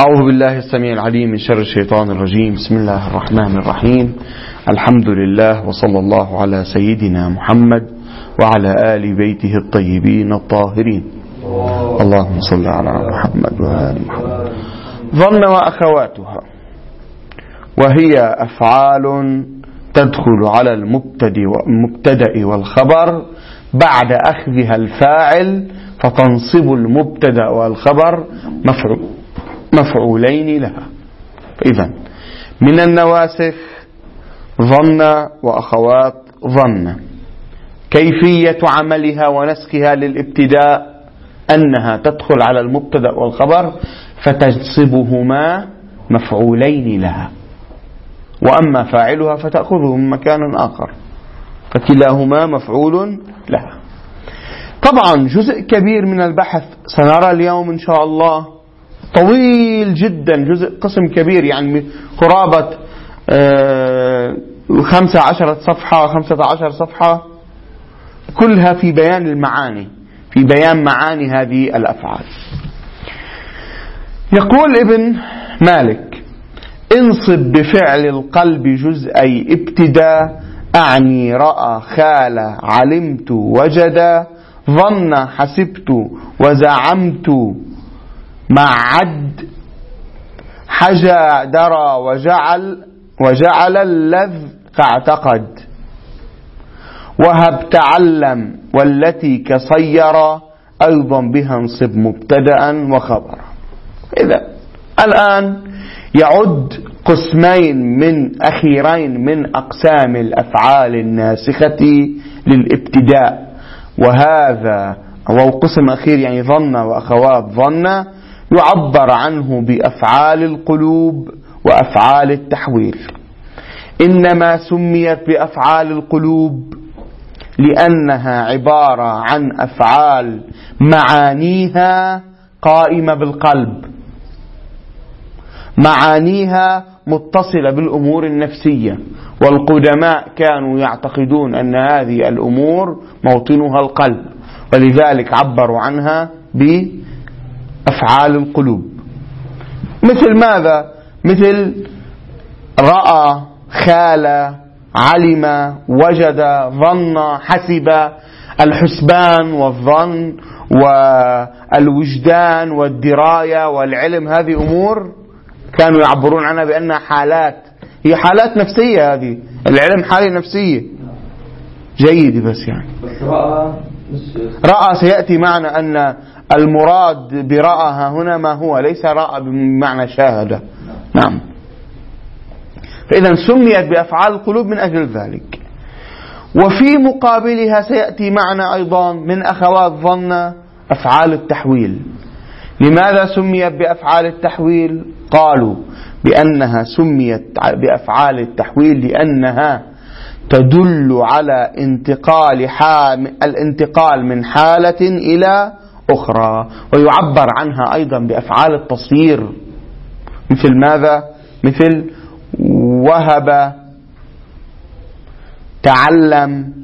أعوذ بالله السميع العليم من شر الشيطان الرجيم. بسم الله الرحمن الرحيم. الحمد لله وصلى الله على سيدنا محمد وعلى آل بيته الطيبين الطاهرين. اللهم صل على محمد وآل محمد. ظن وأخواتها، وهي أفعال تدخل على المبتدأ والخبر بعد أخذها الفاعل، فتنصب المبتدأ والخبر مفعولين لها. إذن من النواسخ ظن وأخوات ظن. كيفية عملها ونسخها للابتداء أنها تدخل على المبتدأ والخبر فتنصبهما مفعولين لها، وأما فاعلها فتأخذه من مكان آخر، فكلاهما مفعول لها. طبعا جزء كبير من البحث سنرى اليوم إن شاء الله، طويل جدا، جزء قسم كبير، يعني قرابة 15 صفحة 15 صفحة، كلها في بيان المعاني، في بيان معاني هذه الأفعال. يقول ابن مالك: انصب بفعل القلب جزئي ابتداء، أعني رأى خال علمت وجد، ظن حسبت وزعمت مع عد، حجى درى وجعل اللذ كاعتقد، وهب تعلم والتي كصير، أيضا بها انصب مبتدأ وخبرا. إذا الآن يعد قسمين من أخيرين من أقسام الأفعال الناسخة للابتداء، وهذا هو قسم أخير، يعني ظن وأخوات ظن، يعبر عنه بأفعال القلوب وأفعال التحويل. إنما سميت بأفعال القلوب لأنها عبارة عن أفعال معانيها قائمة بالقلب، معانيها متصلة بالأمور النفسية، والقدماء كانوا يعتقدون أن هذه الأمور موطنها القلب، ولذلك عبروا عنها بأفعال القلوب. مثل ماذا؟ مثل رأى، خال، علم، وجد، ظن، حسب. الحسبان والظن والوجدان والدراية والعلم، هذه أمور كانوا يعبرون عنها بأنها حالات، هي حالات نفسية. هذه العلم حالة نفسية. جيد، بس يعني رأى سيأتي معنى أن المراد برأى هنا ما هو، ليس رأى بمعنى شاهد. نعم. فإذا سميت بأفعال القلوب من أجل ذلك. وفي مقابلها سيأتي معنى أيضا من أخوات ظن أفعال التحويل. لماذا سميت بأفعال التحويل؟ قالوا بأنها سميت بأفعال التحويل لأنها تدل على الانتقال من حالة إلى أخرى، ويعبر عنها أيضا بأفعال التصير. مثل ماذا؟ مثل وهب، تعلم،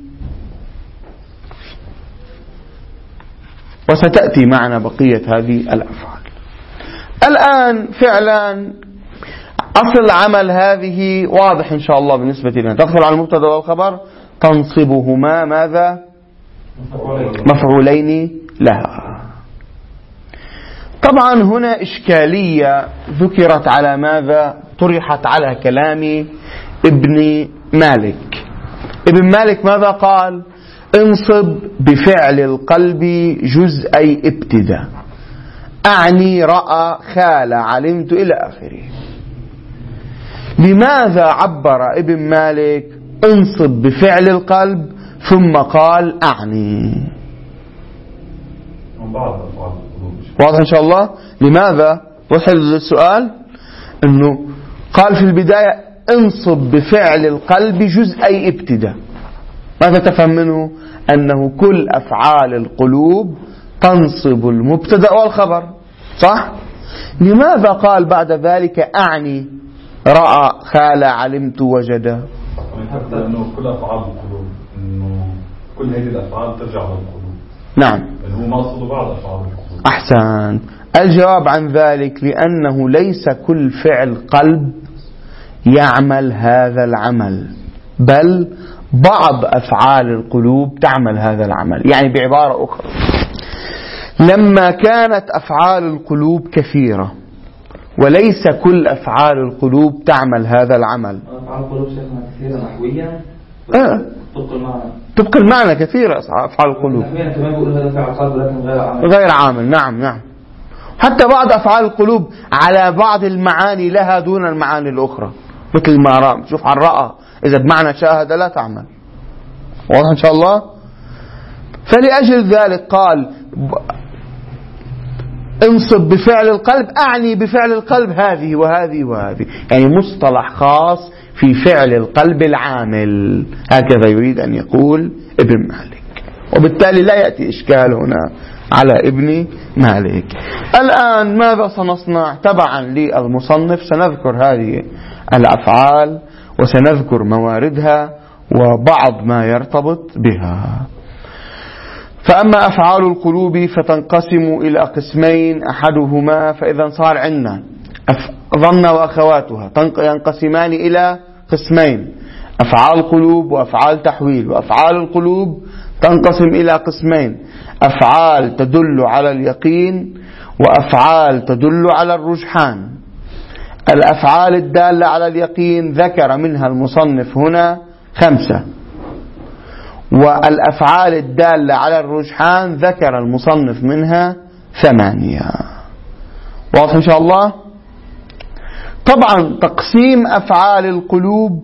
وستأتي معنا بقية هذه الأفعال. الآن فعلا أصل عمل هذه واضح إن شاء الله بالنسبة لنا، تدخل على المبتدأ والخبر تنصبهما ماذا؟ مفعولين لها. طبعا هنا إشكالية ذكرت على ماذا؟ طرحت على كلام ابن مالك. ابن مالك ماذا قال؟ انصب بفعل القلب جزئي ابتداء، أعني رأى، خال، علمت، إلى آخره. لماذا عبر ابن مالك انصب بفعل القلب ثم قال أعني؟ واضح إن شاء الله. لماذا؟ وصل السؤال أنه قال في البداية انصب بفعل القلب جزئي ابتداء. ماذا تفهم منه؟ أنه كل أفعال القلوب تنصب المبتدأ والخبر، صح؟ لماذا قال بعد ذلك أعني رأى، خال، علمت، وجد؟ حتى أنه كل أفعال القلوب، أنه كل هذه الأفعال ترجع للقلوب. نعم، هو مقصود بعض أفعال القلوب. أحسن. الجواب عن ذلك لأنه ليس كل فعل قلب يعمل هذا العمل، بل بعض أفعال القلوب تعمل هذا العمل. يعني بعبارة أخرى، لما كانت أفعال القلوب كثيرة وليس كل أفعال القلوب تعمل هذا العمل. أفعال القلوب شيخنا كثيرة نحويا تبقى المعنى كثيرة أفعال القلوب كمان بيقول هذا فعل قلب لكن غير عامل. نعم. حتى بعض أفعال القلوب على بعض المعاني لها دون المعاني الأخرى، مثل ما رأى. شوف عن رأى إذا بمعنى شاهد لا تعمل. واضح إن شاء الله. فلأجل ذلك قال انصب بفعل القلب، أعني بفعل القلب هذه وهذه وهذه، يعني مصطلح خاص في فعل القلب العامل. هكذا يريد أن يقول ابن مالك، وبالتالي لا يأتي إشكال هنا على ابن مالك. الآن ماذا سنصنع؟ تبعا للمصنف سنذكر هذه الأفعال وسنذكر مواردها وبعض ما يرتبط بها. فأما أفعال القلوب فتنقسم إلى قسمين، أحدهما فإذا صار عندنا ظن وأخواتها ينقسمان إلى قسمين، أفعال قلوب وأفعال تحويل. وأفعال القلوب تنقسم إلى قسمين، أفعال تدل على اليقين وأفعال تدل على الرجحان. الأفعال الدالة على اليقين ذكر منها المصنف هنا 5، والأفعال الدالة على الرجحان ذكر المصنف منها 8. واضح إن شاء الله. طبعا تقسيم أفعال القلوب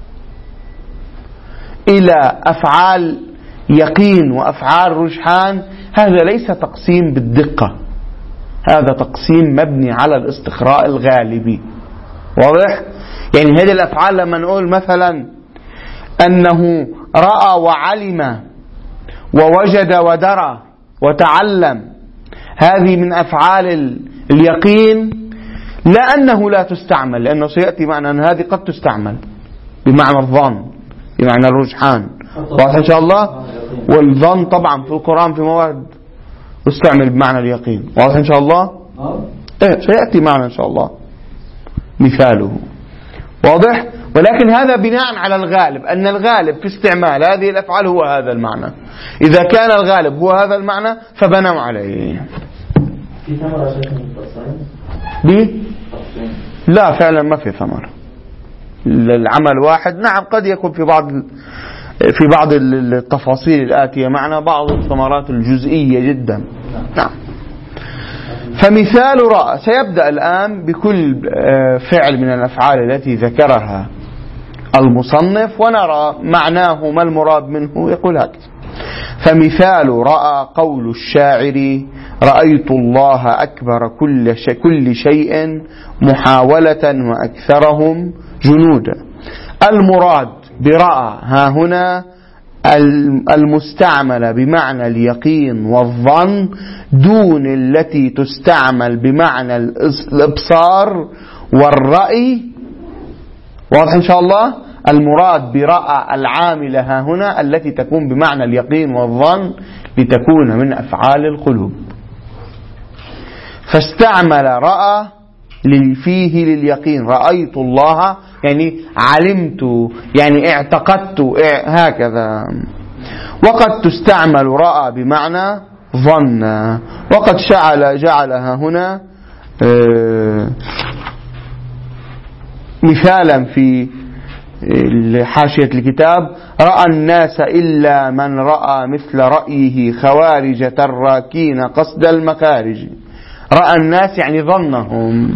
إلى أفعال يقين وأفعال رجحان هذا ليس تقسيم بالدقة، هذا تقسيم مبني على الاستقراء الغالبي. واضح؟ يعني هذه الأفعال لما نقول مثلا أنه رأى وعلم ووجد ودرى وتعلم، هذه من أفعال اليقين، لا أنه لا تستعمل، لأنه سيأتي معنى أن هذه قد تستعمل بمعنى الظن بمعنى الرجحان. واضح إن شاء الله. والظن طبعا في القرآن في موارد يستعمل بمعنى اليقين. واضح إن شاء الله. سيأتي معنا إن شاء الله مثاله. واضح. ولكن هذا بناء على الغالب، أن الغالب في استعمال هذه الأفعال هو هذا المعنى. إذا كان الغالب هو هذا المعنى فبنوا عليه. في ثمرة شيء لا فعلا ما في ثمرة. العمل واحد. نعم قد يكون في بعض التفاصيل الآتية معنا بعض الثمرات الجزئية جدا. نعم. فمثال رأى سيبدأ الآن بكل فعل من الأفعال التي ذكرها المصنف ونرى معناه ما المراد منه. يقول هكذا: فمثال رأى قول الشاعر: رأيت الله أكبر كل شيء محاولة وأكثرهم جنودا. المراد برأى ها هنا المستعمل بمعنى اليقين والظن دون التي تستعمل بمعنى الإبصار والرأي. واضح إن شاء الله. المراد برأى العاملة ها هنا التي تكون بمعنى اليقين والظن لتكون من أفعال القلوب. فاستعمل رأى فيه لليقين، رأيت الله يعني علمت يعني اعتقدت هكذا. وقد تستعمل رأى بمعنى ظن. وقد جعلها هنا مثالا في حاشية الكتاب: رأى الناس إلا من رأى مثل رأيه خوارج تراكين قصد المخارج. رأى الناس يعني ظنهم.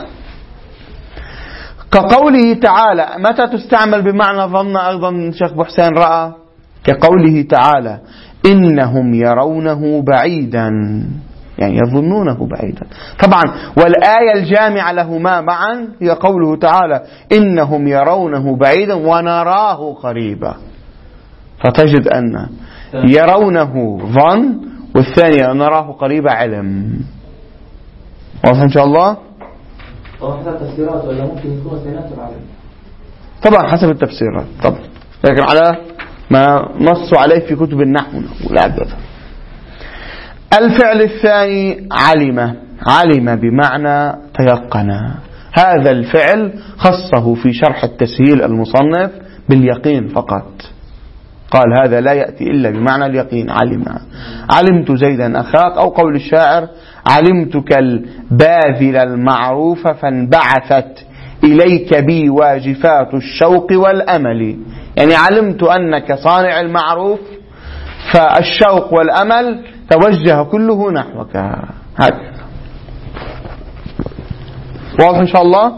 كقوله تعالى. متى تستعمل بمعنى ظن أيضا شيخ أبو حسين رأى؟ كقوله تعالى: إنهم يرونه بعيدا، يعني يظنونه بعيدا. طبعا والآية الجامعة لهما معا هي قوله تعالى: إنهم يرونه بعيدا ونراه قريبا. فتجد أن يرونه ظن والثانية نراه قريبا علم. واضح إن شاء الله. طبعا حسب التفسيرات ولا ممكن يكون سينات العلم. طبعا حسب التفسيرات طبعا، لكن على ما نصوا عليه في كتب النحو والعدد. الفعل الثاني علم. علم بمعنى تيقن. هذا الفعل خصه في شرح التسهيل المصنف باليقين فقط، قال هذا لا يأتي إلا بمعنى اليقين. علمت زيدا أخاك، أو قول الشاعر علمتك الباذل المعروف فانبعثت إليك بي واجفات الشوق والأمل. يعني علمت أنك صانع المعروف، فالشوق والأمل توجه كله نحوك. هكذا واضح إن شاء الله.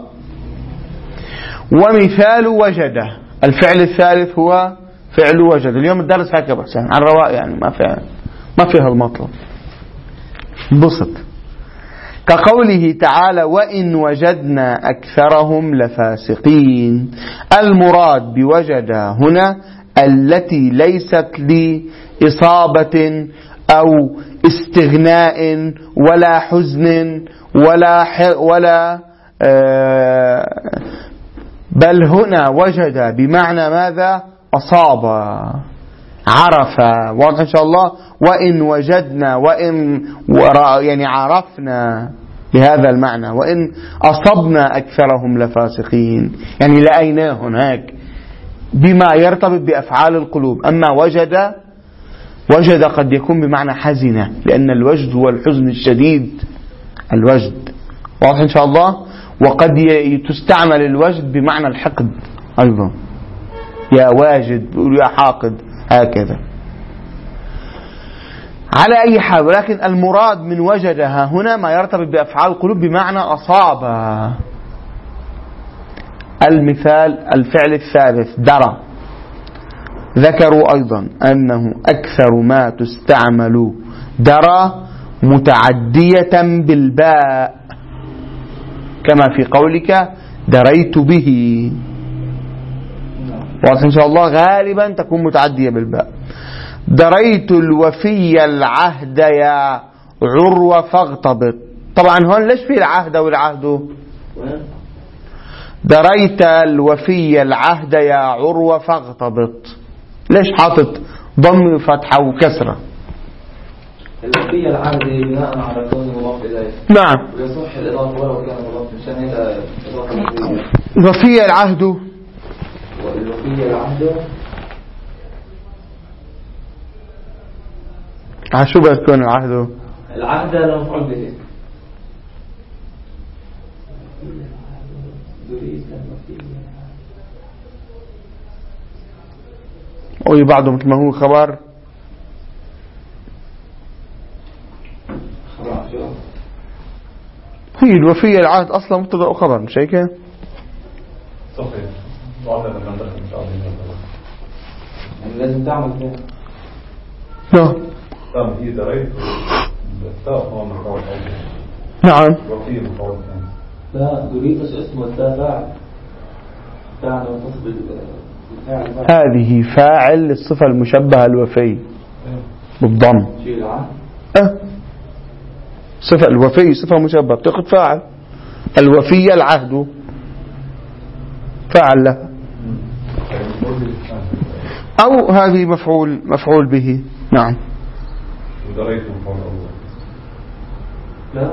ومثال وجد، الفعل الثالث هو فعل وجد. اليوم الدرس هكذا حسين عن رواء، يعني ما فيها المطلب، بسط. كقوله تعالى وإن وجدنا أكثرهم لفاسقين. المراد بوجد هنا التي ليست لإصابة أو استغناء ولا حزن ولا بل هنا وجد بمعنى ماذا؟ أصاب، عرف. واضح إن شاء الله. وإن وجدنا، وإن يعني عرفنا بهذا المعنى، وإن أصبنا أكثرهم لفاسقين، يعني لأيناه هناك بما يرتبط بأفعال القلوب. أما وجد قد يكون بمعنى حزنة، لأن الوجد هو الحزن الشديد، الوجد. واضح إن شاء الله. وقد تستعمل الوجد بمعنى الحقد أيضا، يا واجد، يا حاقد، هكذا. على أي حال، ولكن المراد من وجدها هنا ما يرتبط بأفعال القلوب بمعنى أصاب. المثال الفعل الثالث درى. ذكروا أيضا أنه أكثر ما تستعمل درى متعدية بالباء، كما في قولك دريت به. واضح إن شاء الله. غالبا تكون متعدية بالباء. دريت الوفي العهد يا عروة فاغتبط. طبعا هون ليش في العهد والعهد؟ دريت الوفي العهد يا عروة فاغتبط، ليش حاطط ضم وفتحة وكسرة؟ الوفي العهد بناء على كون مضاف إليه. نعم. ويصح الإضافة ولو كان مضاف، مشان هيك إضافة. وفي العهد، والوفي العهد شو بتكون العهد؟ العهد المفعول به. أو بعضه مثل ما هو خبر. هي الوفية العهد أصلا مبتدأ وخبر، مش هيك؟ صحيح. يعني لازم تعمل كده. لا. هي دريت التاء هو مفعول أول. نعم. وفي مفعول ثاني. لا دريت اسمه التاء فاعل. فاعل متصل بالفاعل. هذه فاعل للصفة المشبهة الوفي بالضم. شيء العهد. صفة الوفي صفة مشبهة بتاخذ فاعل. الوفي العهد فاعل له، أو هذه مفعول به. نعم. دريت مفعول أول. لا.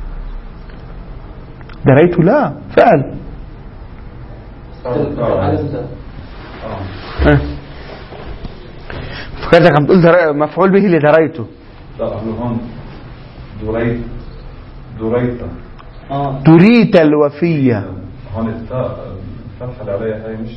دريت لا فعل. فكرتك عم تقول مفعول به اللي دريته. لا هون دريت الوفية. هون التاء الفتحة اللي عليها هي مش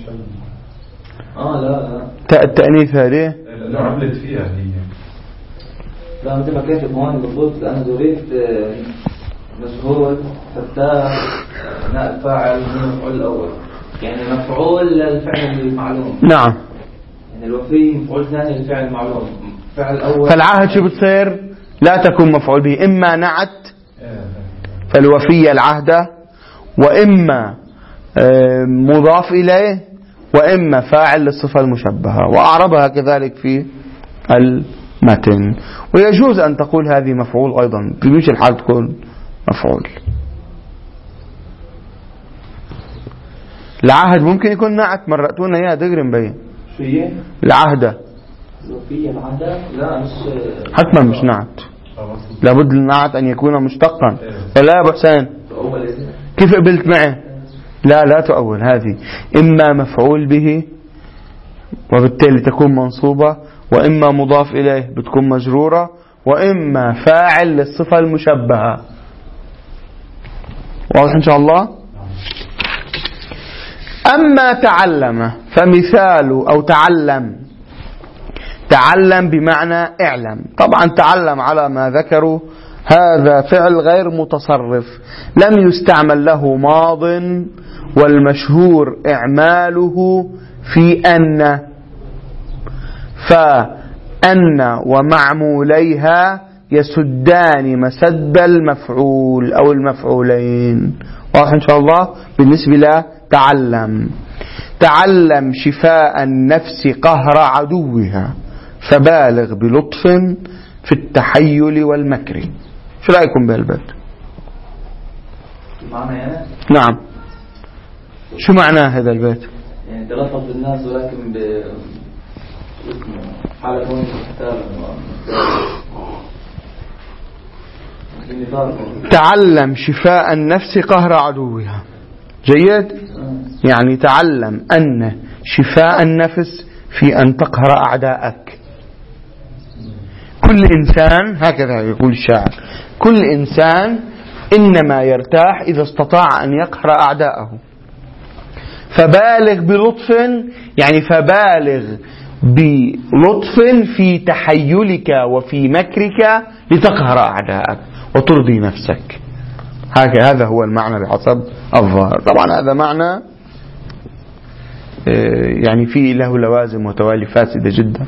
لا تاء التأنيث هذه اللي عملت فيها هي. لا مثل ما كاتب هون بالضبط. أنا دريت مشهور فتاة نائب فاعل من المفعول الأول، يعني مفعول للفعل المعلوم. نعم. يعني الوفي مفعول ثاني للفعل المعلوم. فعل الأول. فالعهد شو بتصير؟ لا تكون مفعول به، إما نعت فالوفي العهد، وإما مضاف إليه، وإما فاعل للصفة المشبهة، وأعربها كذلك في المتن. ويجوز أن تقول هذه مفعول أيضا، في مش الحال تكون مفعول. العهد ممكن يكون نعت، مرأتونا إياها دغري مبين. شو هي؟ العهد الوفي العهد لا مش حتما مش نعت. لابد للنعت أن يكون مشتقا ولا يا أبو حسين؟ كيف قبلت معي؟ لا تؤول هذه، إما مفعول به وبالتالي تكون منصوبة، وإما مضاف إليه بتكون مجرورة، وإما فاعل للصفة المشبهة. واضح إن شاء الله؟ أما تعلم فمثال أو تعلم بمعنى اعلم. طبعا تعلم على ما ذكروا هذا فعل غير متصرف، لم يستعمل له ماض، والمشهور إعماله في أن، فأن ومعموليها يسدان مسد المفعول أو المفعولين. واضح إن شاء الله؟ بالنسبة لتعلم، تعلم شفاء النفس قهر عدوها، فبالغ بلطف في التحيل والمكر. شو رأيكم بهالبيت؟ معنى يعني؟ نعم، شو معناه هذا البيت؟ يعني تلطف بالناس ولكن حالة كون تعلم شفاء النفس قهر عدوها. جيد؟ يعني تعلم أن شفاء النفس في أن تقهر أعداءك. كل إنسان، هكذا يقول الشاعر، كل إنسان إنما يرتاح إذا استطاع أن يقهر أعداءه. فبالغ بلطف، يعني فبالغ بلطف في تحيلك وفي مكرك لتقهر أعداءك وترضي نفسك. هذا هو المعنى بحسب الظاهر. طبعا هذا معنى يعني فيه له لوازم وتوالي فاسدة جدا.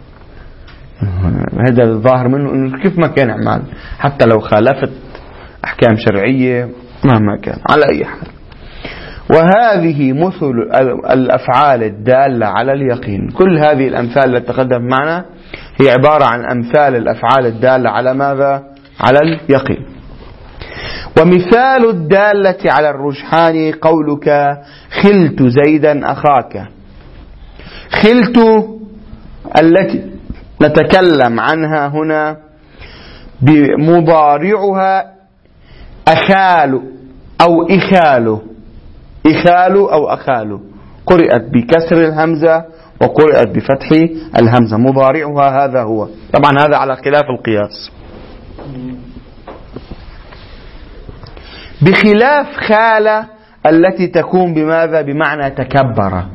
هذا الظاهر منه إنه كيف ما كان اعمال، حتى لو خالفت أحكام شرعية مهما كان، على أي حال. وهذه مثل الأفعال الدالة على اليقين. كل هذه الأمثال التي تقدم معنا هي عبارة عن أمثال الأفعال الدالة على ماذا؟ على اليقين. ومثال الدالة على الرجحان قولك خلت زيدا أخاك. خلت التي نتكلم عنها هنا بمضارعها أخال أو إخال، إخال أو أخال، قرأت بكسر الهمزة وقرأت بفتح الهمزة. مضارعها هذا هو، طبعا هذا على خلاف القياس، بخلاف خال التي تكون بماذا؟ بمعنى تكبر،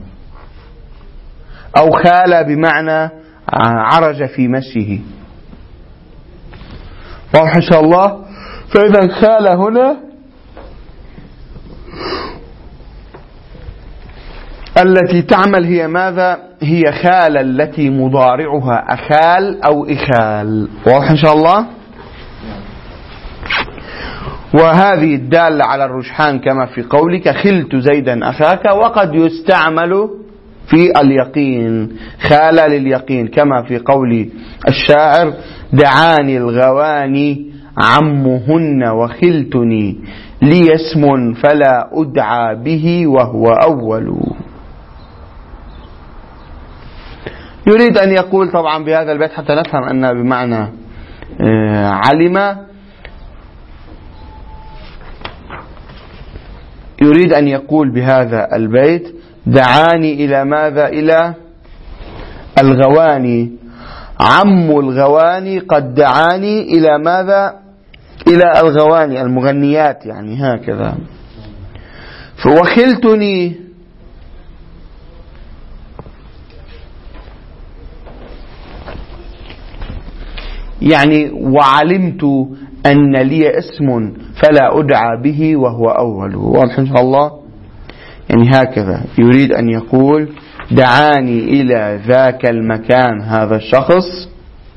أو خال بمعنى عرج في مشيه. واضح إن شاء الله؟ فإذا خال هنا التي تعمل هي ماذا؟ هي خال التي مضارعها أخال أو إخال. واضح إن شاء الله؟ وهذه الدالة على الرجحان كما في قولك خلت زيدا أخاك، وقد يستعمل في اليقين، خال لليقين، كما في قول الشاعر دعاني الغواني عمهن وخلتني لي اسم فلا أدعى به وهو أول. يريد أن يقول طبعا بهذا البيت حتى نفهم أنه بمعنى علم، يريد أن يقول بهذا البيت دعاني إلى ماذا؟ إلى الغواني، عم الغواني قد دعاني إلى ماذا؟ إلى الغواني المغنيات، يعني هكذا. وخلتني يعني وعلمت أن لي اسم فلا أدعى به وهو أول. واضح إن شاء الله؟ يعني هكذا يريد أن يقول دعاني إلى ذاك المكان هذا الشخص،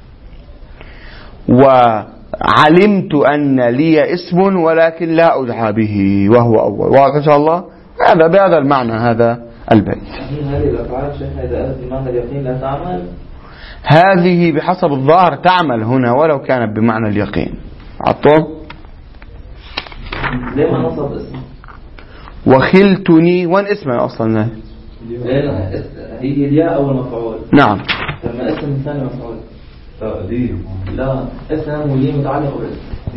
وعلمت أن لي اسم ولكن لا أدعى به وهو أول. واضح إن شاء الله؟ هذا بهذا المعنى هذا البيت. هذه الأفعال شيخ إذا بمعنى اليقين لا تعمل؟ هذه بحسب الظاهر تعمل هنا ولو كانت بمعنى اليقين. عطوه ليه ما نصب اسم؟ وخلتني، وين اسمه أصلا؟ هي الياء أول مفعول. نعم. لما اسم ثاني مفعول ليه لا اسم وليه متعلق باسم.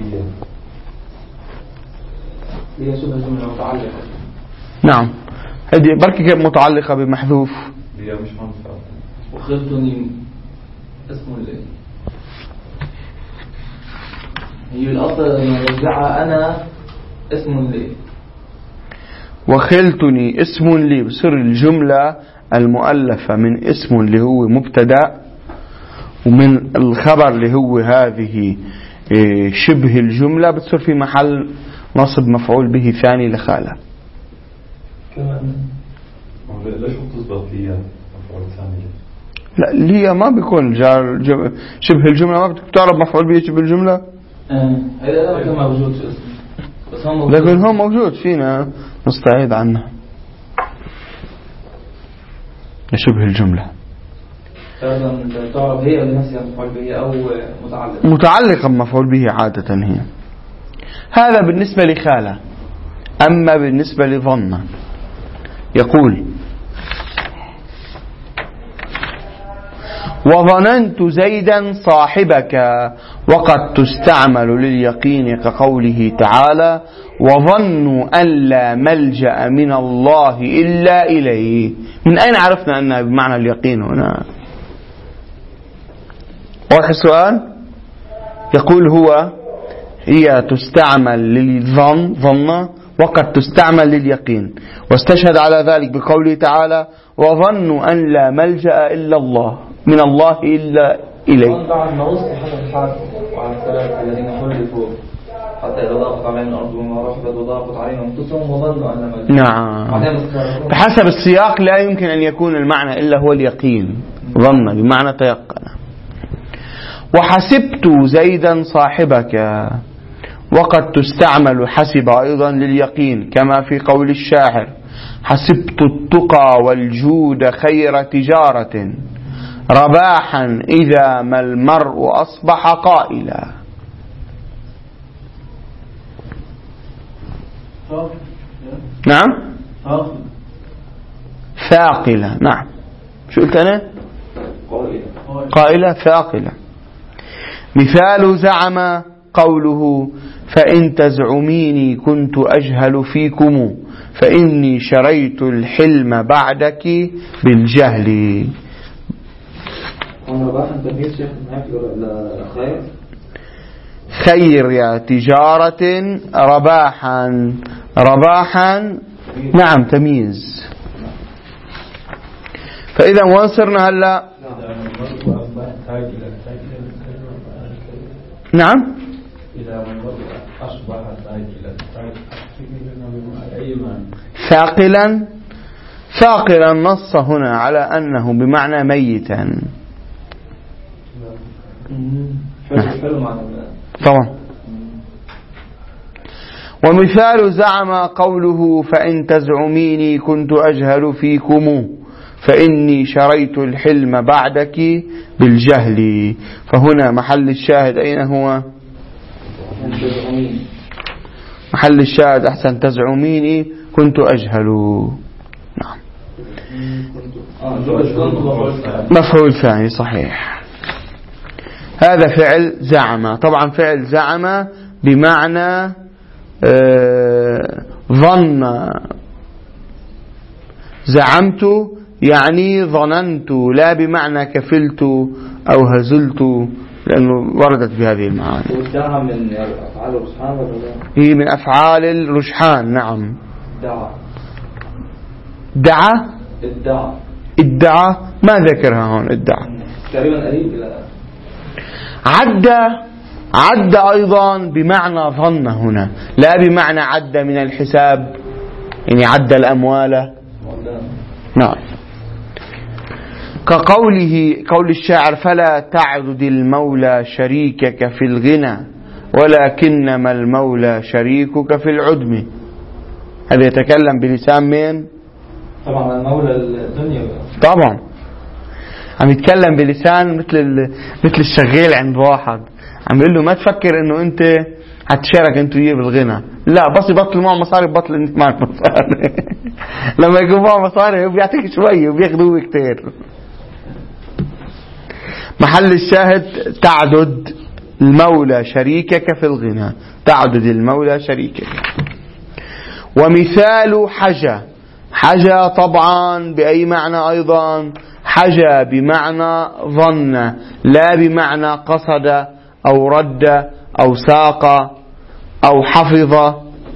هي شبه جملة متعلقة. نعم هذه بركة متعلقة بمحذوف. هي مش منفعة. وخلتني اسم ليه. هي الأصل إنه يرجعها أنا اسم ليه. وخلتني اسم لي، بصير الجملة المؤلفة من اسم اللي هو مبتدأ، ومن الخبر اللي هو هذه شبه الجملة بتصير في محل نصب مفعول به ثاني لخالة. كمان ليش بتزبط لي مفعول ثاني؟ لا ليه ما بيكون جار شبه الجملة، ما بتعرف مفعول به شبه الجملة. هذا كان موجود في اسم، بس هم موجود. لكن هو موجود فينا نستعيد عنه شبه الجملة. تعرف هي اللي نفسها مفعول به أو متعلقة بمفعول به عادة هي. هذا بالنسبة لخالة. أما بالنسبة لظن يقول وظننت زيدا صاحبك، وقد تستعمل لليقين كقوله تعالى وظنوا أن لا ملجأ من الله إلا إليه. من أين عرفنا أنها بمعنى اليقين هنا؟ واضح السؤال؟ يقول هي تستعمل للظن وقد تستعمل لليقين، واستشهد على ذلك بقوله تعالى وظنوا أن لا ملجأ إلا الله من الله إلا إليه. بعد ما وصل حسب الحال وعلى الثلاثة الذين خلفوا حتى إذا ضاقت عليهم الأرض بما رحبت وضاقت عليهم أنفسهم وظنوا أن لا ملجأ. نعم بحسب السياق لا يمكن أن يكون المعنى إلا هو اليقين. ظن بمعنى تيقن. وحسبت زيدا صاحبك، وقد تستعمل حسب أيضا لليقين كما في قول الشاعر حسبت التقى والجود خير تجارة رباحا إذا ما المرء أصبح قائلا. نعم ثاقلة. نعم شو قلت أنا؟ قائلة ثاقلة. مثال زعم قوله فإن تزعميني كنت أجهل فيكم فإني شريت الحلم بعدك بالجهل. خير يا تجارة رباحا نعم تمييز. فإذا وانصرنا هلا نعم ثاقلا نص هنا على أنه بمعنى ميتا. طبعا. ومثال زعم قوله فإن تزعميني كنت أجهل فيكم فإني شريت الحلم بعدك بالجهل. فهنا محل الشاهد أين هو؟ محل الشاهد أحسن تزعميني كنت أجهل. نعم مفعول ثاني صحيح. هذا فعل زعم. طبعا فعل زعم بمعنى ظن. زعمت يعني ظننت، لا بمعنى كفلت أو هزلت، لأنه وردت بهذه المعاني. والدعاء من أفعال الرجحان ولا لا؟ هي من أفعال الرجحان. نعم. ادعى ما ذكرها هون. ادعى تقريبا قريب إلى عد أيضا بمعنى ظن هنا، لا بمعنى عد من الحساب يعني عد الأموال. نعم قول الشاعر فلا تعدد المولى شريكك في الغنى ولكنما المولى شريكك في العدم. هذا يتكلم بلسان من؟ طبعا المولى الدنيا. طبعا عم يتكلم بلسان مثل الشغال عند واحد عم يقول له ما تفكر انه انت هتشارك انت وياه بالغنى، لا بس يبطل معه مصاري بطل انت معك مصاري. لما يكون معه مصاري بيعطيك شوي وبياخذوه كتير. محل الشاهد تعدد المولى شريكك في الغنى، تعدد المولى شريكك. ومثال حجى، حجى طبعا بأي معنى أيضا؟ حجى بمعنى ظن، لا بمعنى قصد أو رد أو ساق أو حفظ،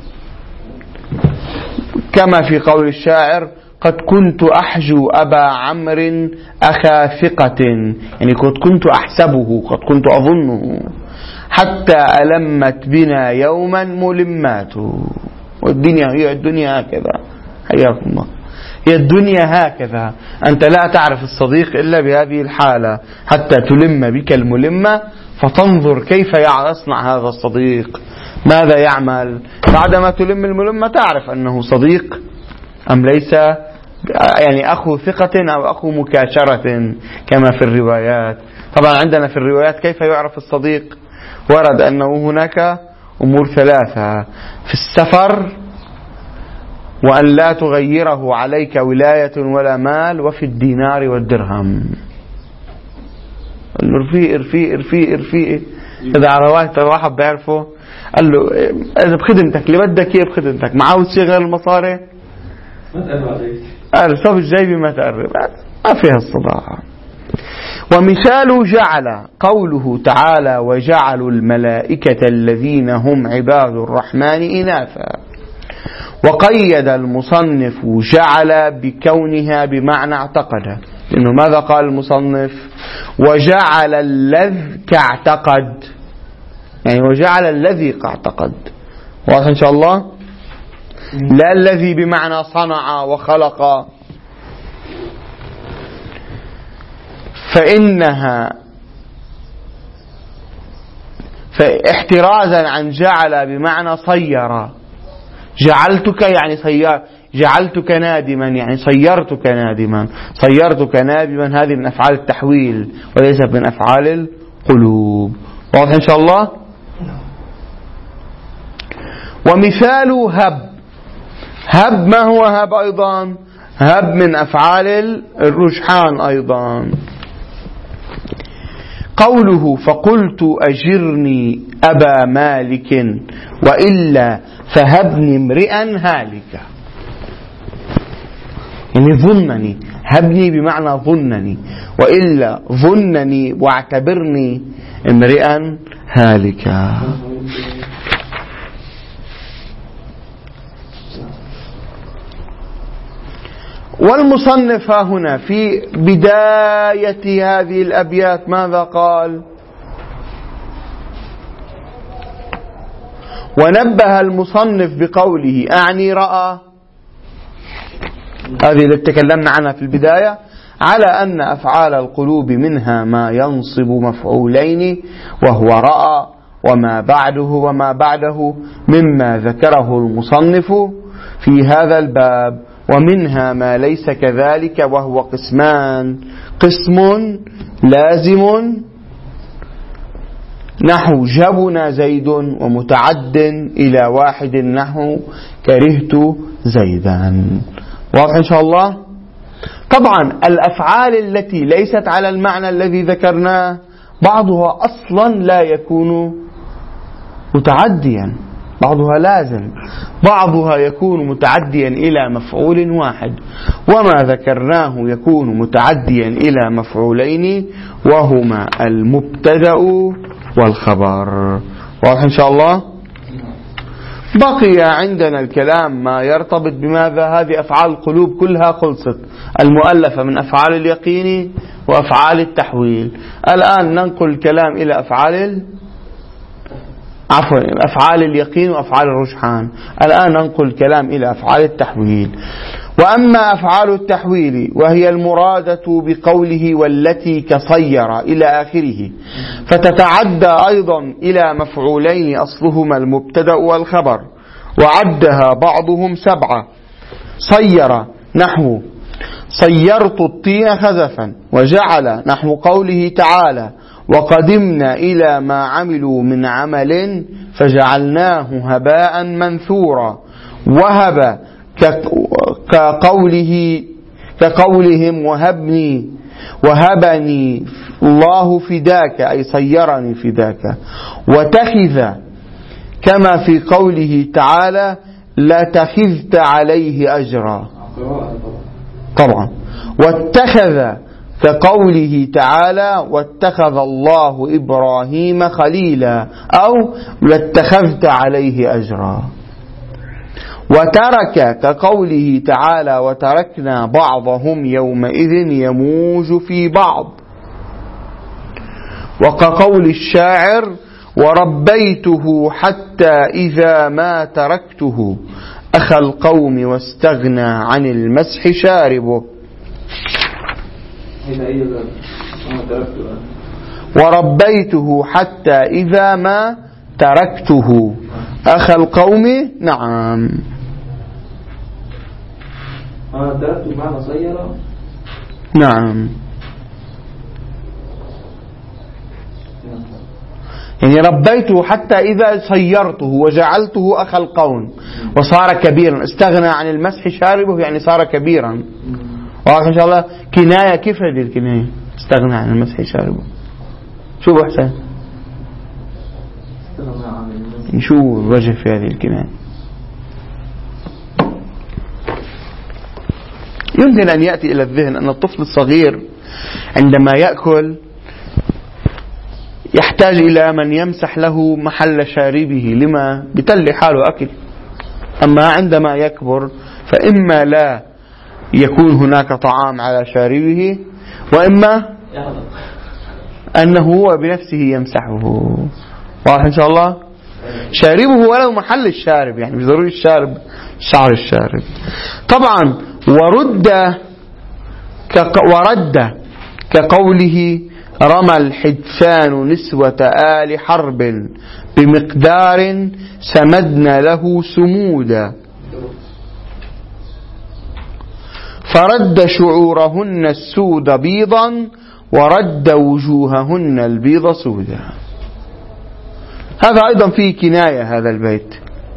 كما في قول الشاعر: قد كنت أحجو أبا عمرو أخا ثقة، يعني قد كنت أحسبه، قد كنت أظنه، حتى ألمت بنا يوما ملمات. والدنيا هي الدنيا هكذا، حياكم الله، هي الدنيا هكذا، أنت لا تعرف الصديق إلا بهذه الحالة، حتى تلم بك الملمة فتنظر كيف يصنع هذا الصديق، ماذا يعمل. بعدما تلم الملمة تعرف أنه صديق أم ليس، يعني أخو ثقة أو أخو مكاشرة كما في الروايات. طبعا عندنا في الروايات كيف يعرف الصديق؟ ورد أنه هناك أمور ثلاثة: في السفر، وأن لا تغيره عليك ولاية ولا مال، وفي الدينار والدرهم. قال له ارفيه إذا عرواك واحد بيعرفه، قال له إذا بخدمتك اللي بدك إياه بخدمتك، معاود شيء غير المصاري ما تقرب عليك، قال صوب الجيبي ما تقرب، ما فيها الصداع. ومثال جعل قوله تعالى: وجعلوا الملائكة الذين هم عباد الرحمن إناثا. وقيد المصنف جعل بكونها بمعنى اعتقد، لأنه ماذا قال المصنف؟ وجعل الذي كاعتقد، يعني وجعل الذي كاعتقد. واضح إن شاء الله؟ لا الذي بمعنى صنع وخلق، فإنها فاحترازا عن جعل بمعنى صير، جعلتك يعني صير، جعلتك نادما يعني صيرتك نادما، صيرتك نادما، هذه من أفعال التحويل وليس من أفعال القلوب. واضح إن شاء الله؟ ومثال هب، هب ما هو هب أيضا؟ هب من أفعال الرجحان أيضا. قوله: فقلت أجرني أبا مالك وإلا فهبني امرئا هالكا، يعني ظنني، هبني بمعنى ظنني، وإلا ظنني واعتبرني امرئا هالكا. والمصنف هنا في بداية هذه الأبيات ماذا قال؟ ونبه المصنف بقوله أعني رأى، هذه اللي تكلمنا عنها في البداية، على أن أفعال القلوب منها ما ينصب مفعولين وهو رأى وما بعده مما ذكره المصنف في هذا الباب، ومنها ما ليس كذلك وهو قسمان: قسم لازم نحو جبنا زيد، ومتعد إلى واحد نحو كرهت زيدا. واضح إن شاء الله؟ طبعا الأفعال التي ليست على المعنى الذي ذكرناه بعضها أصلا لا يكون متعديا، بعضها لازم، بعضها يكون متعديا إلى مفعول واحد، وما ذكرناه يكون متعديا إلى مفعولين وهما المبتدأ والخبر. واضح إن شاء الله؟ بقي عندنا الكلام ما يرتبط بماذا؟ هذه أفعال القلوب كلها خلصت، المؤلفة من أفعال اليقين وأفعال التحويل. الآن ننقل الكلام إلى أفعال اليقين وأفعال الرجحان. الآن ننقل الكلام إلى أفعال التحويل. وأما أفعال التحويل وهي المرادة بقوله والتي كصير إلى آخره، فتتعدى أيضا إلى مفعولين أصلهما المبتدأ والخبر، وعدها بعضهم 7: صير نحو صيرت الطين خزفا، وجعل نحو قوله تعالى وقدمنا إلى ما عملوا من عمل فجعلناه هباء منثورا، وهب كقولهم وهبني الله فداك، أي صيرني فداك. واتخذ كما في قوله تعالى لاتخذت عليه أجرا طبعا. واتخذ كقوله تعالى واتخذ الله إبراهيم خليلا، أو لاتخذت عليه أجرا. وترك كقوله تعالى وتركنا بعضهم يومئذ يموج في بعض. وكقول الشاعر وربيته حتى إذا ما تركته أخى القوم واستغنى عن المسح شاربه. وربيته حتى إذا ما تركته أخى القوم. نعم. تركته معنى صيرة. نعم، يعني ربيته حتى إذا صيرته وجعلته أخى القوم وصار كبيرا. استغنى عن المسح شاربه يعني صار كبيرا. وإن شاء الله كناية. كيف هذه الكناية؟ استغنى عن المسح شاربه. شو بحسن؟ شو الوجه في هذه الكناية؟ يمكن أن يأتي إلى الذهن أن الطفل الصغير عندما يأكل يحتاج إلى من يمسح له محل شاربه، لما بتلي حاله أكل. أما عندما يكبر فإما لا يكون هناك طعام على شاربه، وإما أنه هو بنفسه يمسحه. واضح إن شاء الله؟ شاربه ولو محل الشارب، يعني مش ضروري الشارب شعر الشارب. طبعا ورد كقوله رمى الحدثان نسوة آل حرب بمقدار سمدنا له سمودا فرد شعورهن السود بيضا ورد وجوههن البيض سودا. هذا أيضا فيه كناية هذا البيت.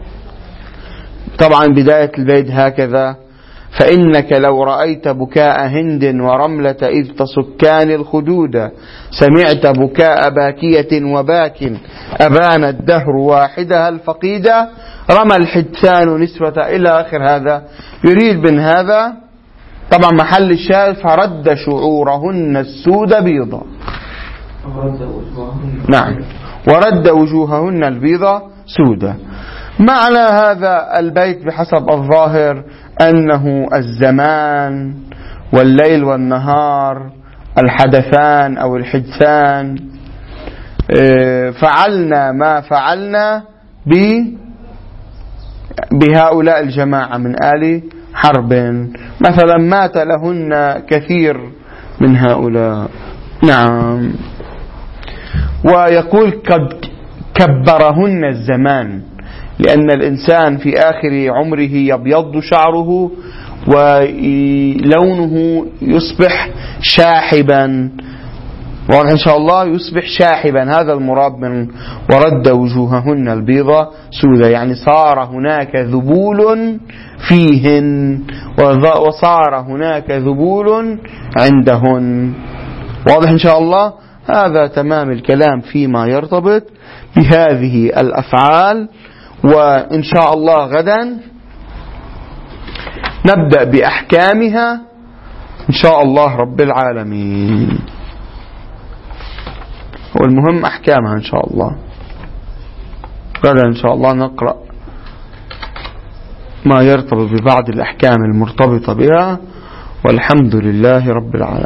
طبعا بداية البيت هكذا فإنك لو رأيت بكاء هند ورملة إذ تسكان الخدود سمعت بكاء باكية وباك أبان الدهر واحدها الفقيدة رمى الحدثان نسوة إلى آخر. هذا يريد من هذا طبعا محل الشاهد فرد شعورهن السود بيضا. نعم، ورد وجوههن البيض سودا. معنى هذا البيت بحسب الظاهر أنه الزمان والليل والنهار الحدثان أو الحدثان فعلنا ما فعلنا بهؤلاء الجماعة من آل حرب، مثلا مات لهن كثير من هؤلاء. نعم. ويقول قد كبرهن الزمان، لأن الإنسان في آخر عمره يبيض شعره ولونه يصبح شاحبا، وإن شاء الله يصبح شاحبا. هذا المراد من ورد وجوههن البيض سودا، يعني صار هناك ذبول فيهن وصار هناك ذبول عندهن. واضح إن شاء الله؟ هذا تمام الكلام فيما يرتبط بهذه الأفعال. وإن شاء الله غدا نبدأ بأحكامها إن شاء الله رب العالمين. والمهم أحكامها إن شاء الله. غدا إن شاء الله نقرأ ما يرتبط ببعض الأحكام المرتبطة بها، والحمد لله رب العالمين.